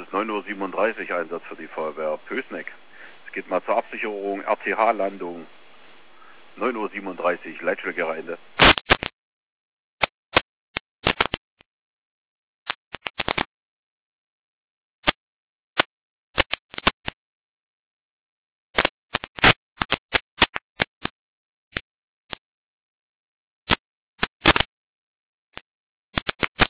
9:37 Uhr Einsatz für die Feuerwehr Pößneck. Es geht mal zur Absicherung, RTH-Landung. 9:37 Uhr, Leitstelle Ende.